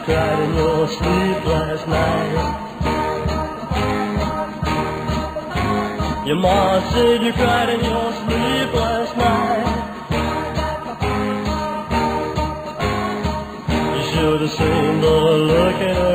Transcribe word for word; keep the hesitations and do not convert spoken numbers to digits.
cried in your sleep last night. Your ma said you cried in your sleep last night. You should have seen the look in her